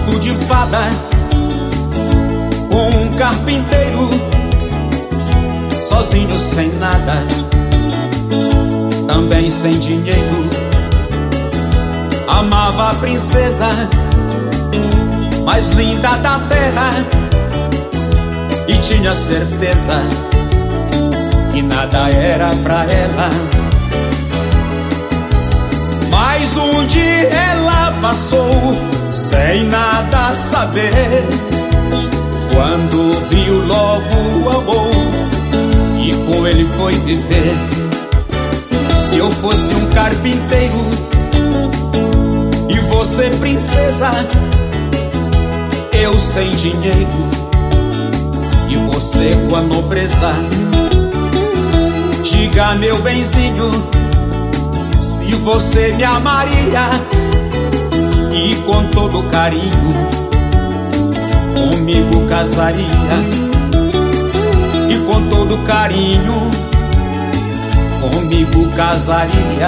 conto de fada com um carpinteiro sozinho, sem nada, também sem dinheiro. Amava a princesa mais linda da terra e tinha certeza que nada era pra ela. Mas um dia ela passou sem nada saber. Quando viu, logo amou e com ele foi viver. Se eu fosse um carpinteiro e você princesa, eu sem dinheiro e você com a nobreza. Diga, meu benzinho, se você me amaria e com todo carinho comigo casaria. E com todo carinho comigo casaria.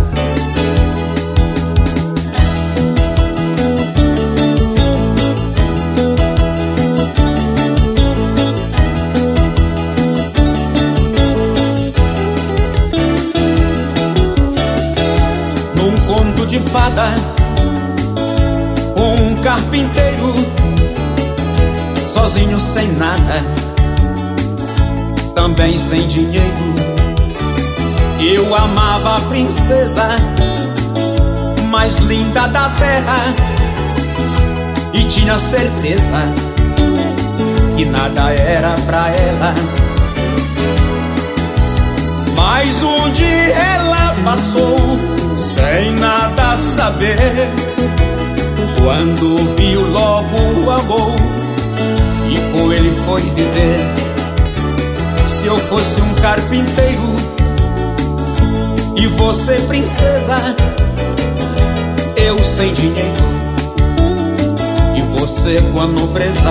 Num conto de fada com um carpinteiro sozinho, sem nada, também sem dinheiro. Eu amava a princesa mais linda da terra e tinha certeza que nada era pra ela. Mas um dia ela passou sem nada saber. Quando viu, logo amou e com ele foi viver. Se eu fosse um carpinteiro e você princesa, eu sem dinheiro e você com a nobreza.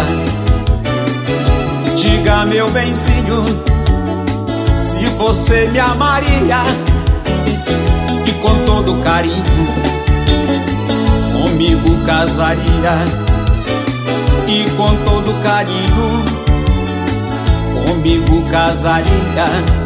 Diga, meu benzinho, se você me amaria e com todo carinho comigo casaria. E com todo carinho comigo casaria.